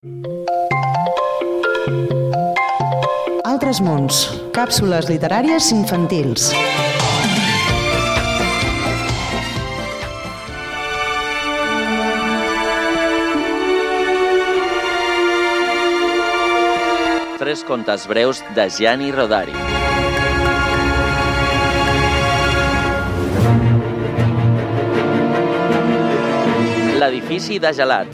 Altres mons. Càpsules literàries infantils. Tres contes breus de Gianni Rodari. L'edifici de gelat.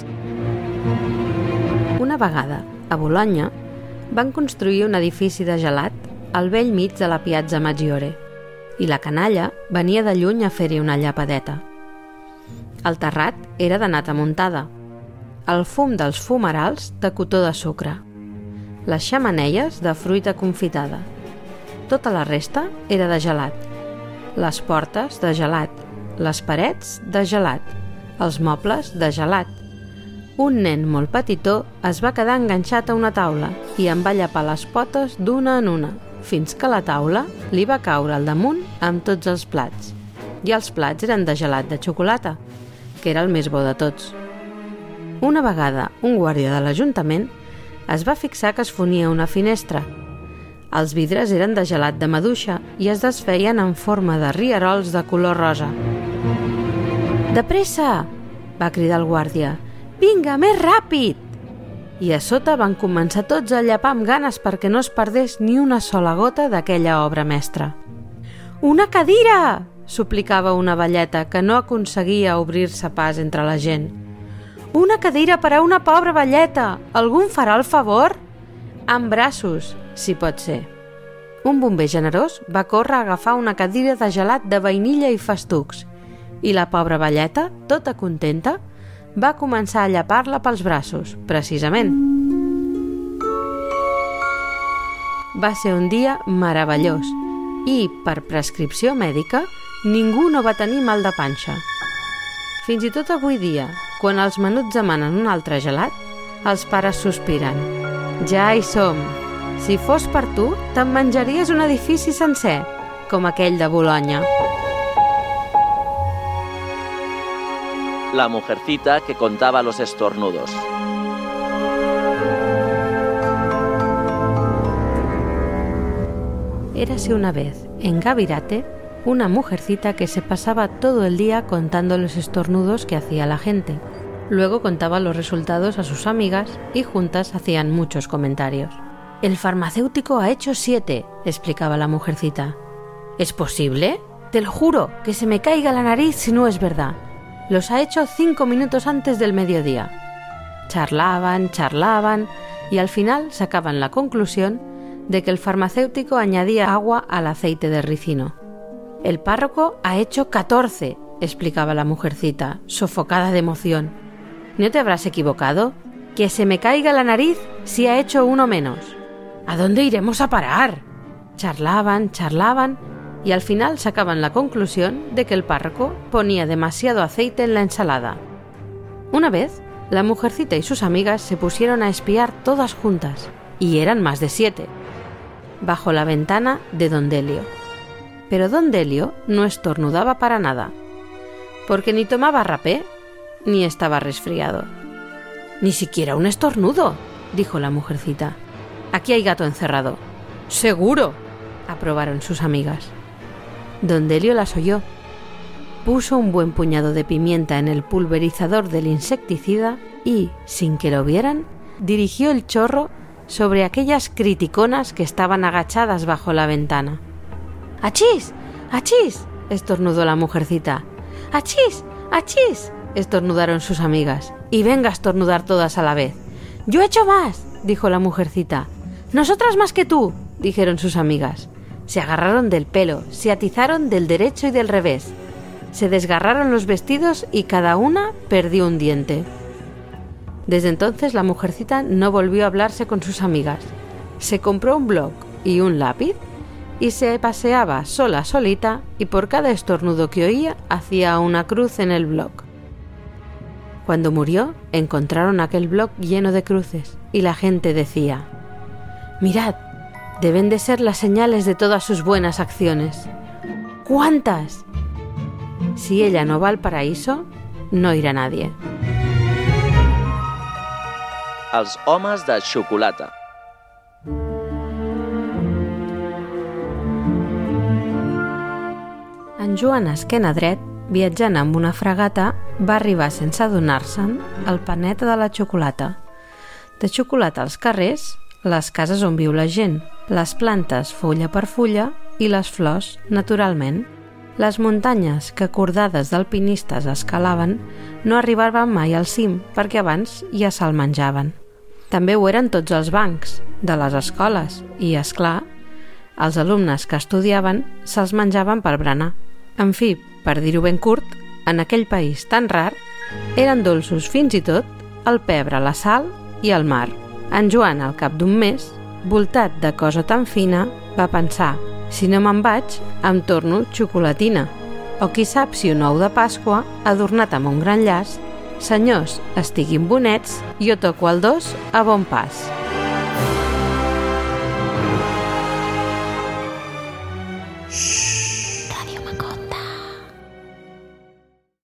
Una vegada, a Bolonya, van construir un edifici de gelat al bell mig de la Piazza Maggiore i la canalla venia de lluny a fer-hi una llapadeta. El terrat era de nata muntada, el fum dels fumerals de cotó de sucre, les xemeneies de fruita confitada. Tota la resta era de gelat. Les portes de gelat, les parets de gelat, els mobles de gelat. Un nen molt petitó es va quedar enganxat a una taula i en va llepar les potes d'una en una, fins que la taula li va caure al damunt amb tots els plats. I els plats eren de gelat de xocolata, que era el més bo de tots. Una vegada, un guàrdia de l'Ajuntament es va fixar que es fonia una finestra. Els vidres eren de gelat de maduixa i es desfeien en forma de rierols de color rosa. «De pressa!», va cridar el guàrdia. «Vinga, més ràpid!» I a sota van començar tots a llepar amb ganes perquè no es perdés ni una sola gota d'aquella obra mestra. «Una cadira!», suplicava una velleta que no aconseguia obrir-se pas entre la gent. «Una cadira per a una pobra velleta! Algú em farà el favor?» «Amb braços, si pot ser». Un bomber generós va córrer a agafar una cadira de gelat de vainilla i festucs i la pobra velleta, tota contenta, va començar a llepar-la pels braços, precisament. Va ser un dia meravellós i, per prescripció mèdica, ningú no va tenir mal de panxa. Fins i tot avui dia, quan els menuts demanen un altre gelat, els pares sospiren. «Ja hi som! Si fos per tu, te'n menjaries un edifici sencer, com aquell de Bolonya». La mujercita que contaba los estornudos. Érase una vez, en Gavirate, una mujercita que se pasaba todo el día contando los estornudos que hacía la gente. Luego contaba los resultados a sus amigas y juntas hacían muchos comentarios. «El farmacéutico ha hecho 7», explicaba la mujercita. «¿Es posible? Te lo juro, que se me caiga la nariz si no es verdad. Los ha hecho 5 minutos antes del mediodía». Charlaban y al final sacaban la conclusión de que el farmacéutico añadía agua al aceite de ricino. «El párroco ha hecho 14», explicaba la mujercita, sofocada de emoción. «¿No te habrás equivocado? Que se me caiga la nariz si ha hecho uno menos». «¿A dónde iremos a parar?». Charlaban y al final sacaban la conclusión de que el párroco ponía demasiado aceite en la ensalada. Una vez, la mujercita y sus amigas se pusieron a espiar todas juntas, y eran más de 7, bajo la ventana de don Delio. Pero don Delio no estornudaba para nada, porque ni tomaba rapé, ni estaba resfriado. «Ni siquiera un estornudo», dijo la mujercita. «Aquí hay gato encerrado». «¡Seguro!», aprobaron sus amigas. Don Delio las oyó. Puso un buen puñado de pimienta en el pulverizador del insecticida y, sin que lo vieran, dirigió el chorro sobre aquellas criticonas que estaban agachadas bajo la ventana. «¡Achís! ¡Achís!», estornudó la mujercita. «¡Achís! ¡Achís!», estornudaron sus amigas. «Y venga a estornudar todas a la vez». «Yo he hecho más», dijo la mujercita. «Nosotras más que tú», dijeron sus amigas. Se agarraron del pelo, se atizaron del derecho y del revés. Se desgarraron los vestidos y cada una perdió un diente. Desde entonces la mujercita no volvió a hablarse con sus amigas. Se compró un bloc y un lápiz y se paseaba solita y por cada estornudo que oía hacía una cruz en el bloc. Cuando murió, encontraron aquel bloc lleno de cruces y la gente decía: «Mirad, deben de ser las señales de todas sus buenas acciones». «¿Cuántas?». Si ella no va al paraíso, no irá nadie. els homes de xocolata. En Joan esquena dret, viatjant amb una fragata, va arribar sense adonar-se'n al planeta de la xocolata. De xocolata als carrers, les cases on viu la gent, les plantes fulla per fulla i les flors, naturalment. Les muntanyes que cordades d'alpinistes escalaven no arribaven mai al cim perquè abans ja se'l menjaven. També ho eren tots els bancs de les escoles i, és clar, els alumnes que estudiaven se'ls menjaven per berenar. En fi, per dir-ho ben curt, en aquell país tan rar, eren dolços fins i tot el pebre, la sal i el mar. En Joan, al cap d'un mes, voltat de cosa tan fina, va pensar: si no me'n vaig, em torno xocolatina. O qui sap si un ou de Pasqua, adornat amb un gran llaç, senyors, estiguin bonets, jo toco el dos a bon pas.